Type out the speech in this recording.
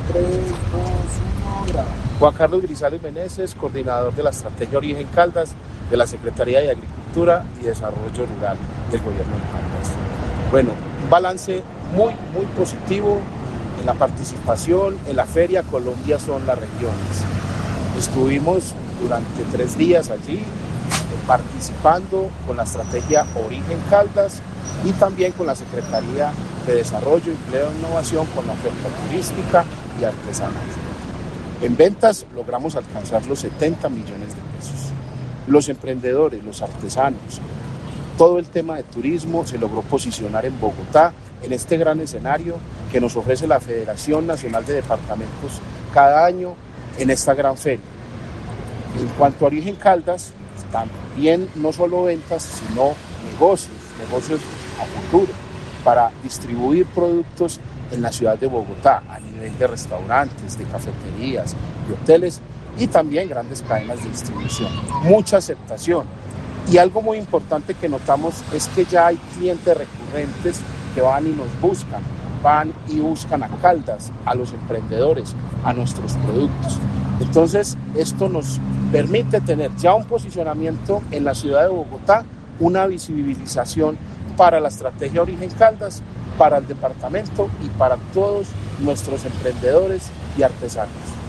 3, 2, 1, graba. Juan Carlos Grisales Meneses, coordinador de la Estrategia Origen Caldas, de la Secretaría de Agricultura y Desarrollo Rural del Gobierno de Caldas. Bueno, un balance muy positivo en la participación en la Feria Colombia son las regiones. Estuvimos durante 3 días allí participando con la Estrategia Origen Caldas y también con la Secretaría de Desarrollo, Empleo e Innovación, con la oferta turística y artesanal. En ventas logramos alcanzar los 70 millones de pesos. Los emprendedores, los artesanos, todo el tema de turismo se logró posicionar en Bogotá, en este gran escenario que nos ofrece la Federación Nacional de Departamentos cada año en esta gran feria. En cuanto a Origen Caldas, también no solo ventas, sino negocios a futuro para distribuir productos en la ciudad de Bogotá a nivel de restaurantes, de cafeterías, de hoteles y también grandes cadenas de distribución. Mucha aceptación. Y algo muy importante que notamos es que ya hay clientes recurrentes que van y nos buscan, van y buscan a Caldas, a los emprendedores, a nuestros productos. Entonces, esto nos permite tener ya un posicionamiento en la ciudad de Bogotá, una visibilización para la Estrategia Origen Caldas, para el departamento y para todos nuestros emprendedores y artesanos.